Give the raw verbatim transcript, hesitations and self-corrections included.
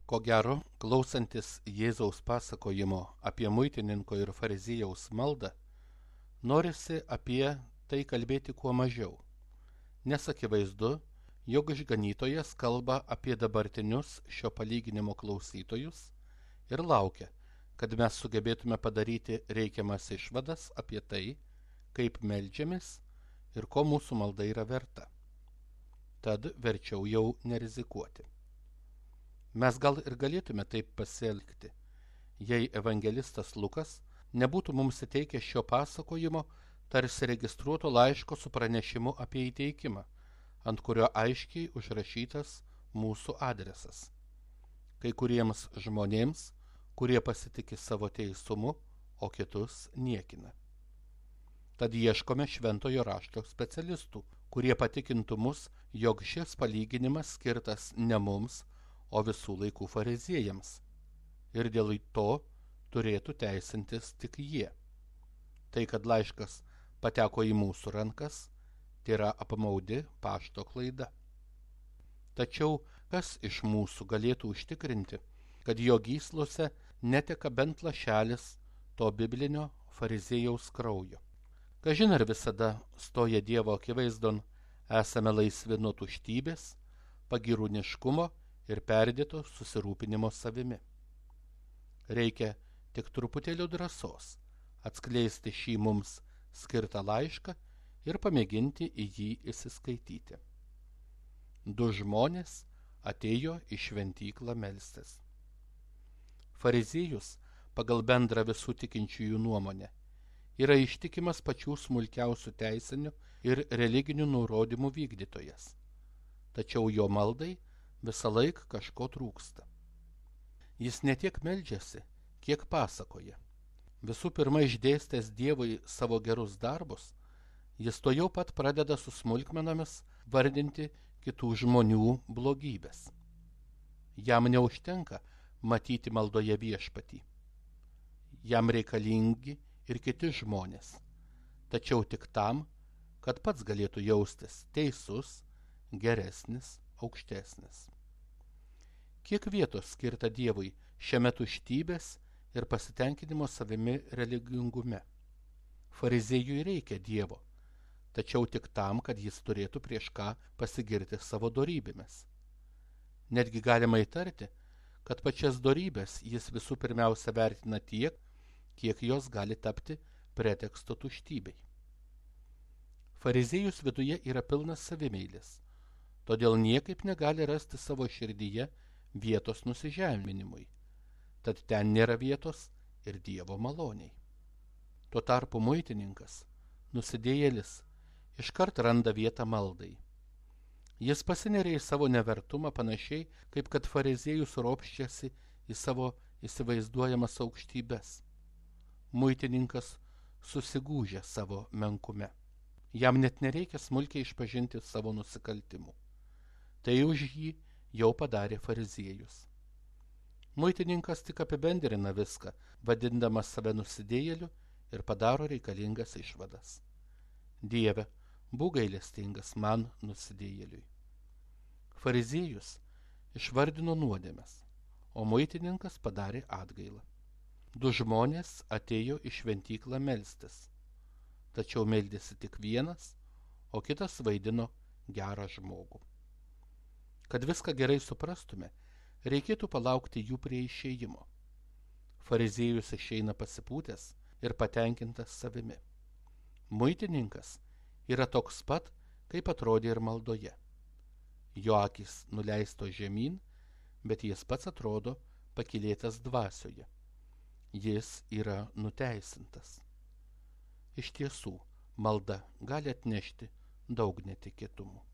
Ko gero, klausantis Jėzaus pasakojimo apie muitininko ir fariziejaus maldą, norisi apie tai kalbėti kuo mažiau, nes akivaizdu, jog išganytojas kalba apie dabartinius šio palyginimo klausytojus ir laukia, kad mes sugebėtume padaryti reikiamas išvadas apie tai, kaip meldžiamės ir ko mūsų malda yra verta. Tad verčiau jau nerizikuoti. Mes gal ir galėtume taip pasielgti, jei evangelistas Lukas nebūtų mums įteikęs šio pasakojimo tarsi registruoto laiško su pranešimu apie įteikimą, ant kurio aiškiai užrašytas mūsų adresas. Kai kuriems žmonėms, kurie pasitiki savo teisumu, o kitus niekina. Tad ieškome šventojo rašto specialistų, kurie patikintų mus, jog šis palyginimas skirtas ne mums, o visų laikų fariziejams. Ir dėl to turėtų teisintis tik jie. Tai, kad laiškas pateko į mūsų rankas, tai yra apmaudi pašto klaida. Tačiau kas iš mūsų galėtų užtikrinti, kad jo gyslose neteka bent lašelis to biblinio fariziejaus kraujo? Kažin ar visada stoja Dievo akivaizdon esame laisvi nuo tuštybės, pagyrūniškumo ir perdėto susirūpinimo savimi. Reikia tik truputėlio drąsos atskleisti šį mums skirtą laišką ir pamėginti į jį įsiskaityti. Du žmonės atėjo į šventyklą melstis. Fariziejus, pagal bendrą visų tikinčiųjų nuomonę, yra ištikimas pačių smulkiausių teisinių ir religinių nurodymų vykdytojas. Tačiau jo maldai visą laik kažko trūksta. Jis ne tiek meldžiasi, kiek pasakoja. Visų pirma išdėstęs Dievui savo gerus darbus, jis to jau pat pradeda su smulkmenomis vardinti kitų žmonių blogybės. Jam neužtenka matyti maldoje viešpatį. Jam reikalingi ir kiti žmonės, tačiau tik tam, kad pats galėtų jaustis teisus, geresnis, aukštesnis. Kiek vietos skirta Dievui šiame tuštybės ir pasitenkinimo savimi religingume? Fariziejui reikia Dievo, tačiau tik tam, kad jis turėtų prieš ką pasigirti savo dorybėmis. Netgi galima įtarti, kad pačias dorybės jis visų pirmiausia vertina tiek, kiek jos gali tapti preteksto tuštybei. Fariziejus viduje yra pilnas savimeilis, todėl niekaip negali rasti savo širdyje vietos nusižeminimui, tad ten nėra vietos ir Dievo maloniai. Tuo tarpu muitininkas, nusidėjėlis, iškart randa vietą maldai. Jis pasineria į savo nevertumą panašiai, kaip kad fariziejus ropščiasi į savo įsivaizduojamas aukštybes. Muitininkas susigūžia savo menkume. Jam net nereikia smulkiai išpažinti savo nusikaltimų. Tai už jį jau padarė fariziejus. Muitininkas tik apibendrina viską, vadindamas save nusidėjėliu ir padaro reikalingas išvadas. Dieve, būk gailestingas man nusidėjėliui. Fariziejus išvardino nuodėmes, o muitininkas padarė atgailą. Du žmonės atėjo į šventyklą melstis, tačiau meldėsi tik vienas, o kitas vaidino gerą žmogų. Kad viską gerai suprastume, reikėtų palaukti jų prie išėjimo. Fariziejus išeina pasipūtęs ir patenkintas savimi. Muitininkas yra toks pat, kaip atrodė ir maldoje. Jo akys nuleisto žemyn, bet jis pats atrodo pakylėtas dvasioje. Jis yra nuteisintas. Iš tiesų, malda gali atnešti daug netikėtumų.